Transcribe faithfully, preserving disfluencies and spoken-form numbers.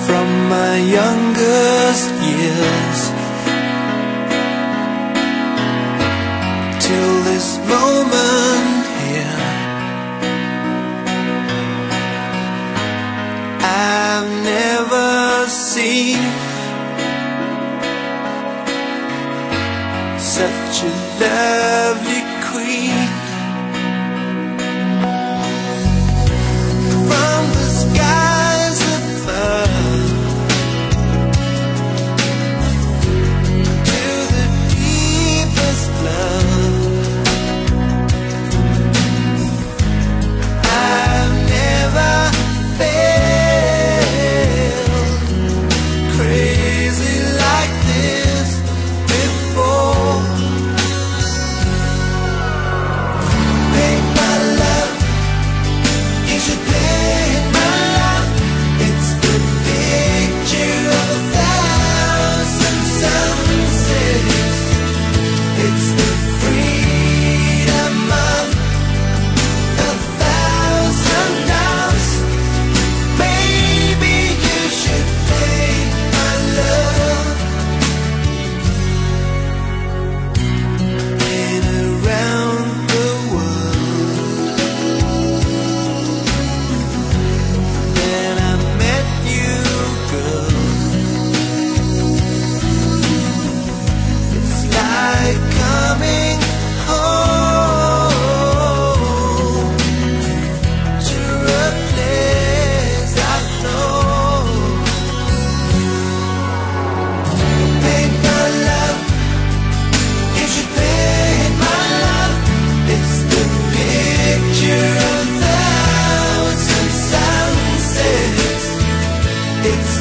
from my youngest years till this moment here. I've never seen such a lovely queen. From the skies above to the deepest love, I've never felt crazy like this before. Make my love, you should paint my love. It's the picture of a thousand sunsets. It's the freedom of a thousand doves. Maybe you should paint my love. Been around the world, then I met you, girl. It's like coming home to a place I know. Paint my love, you should paint my love. It's the picture of thousand sunsets. It's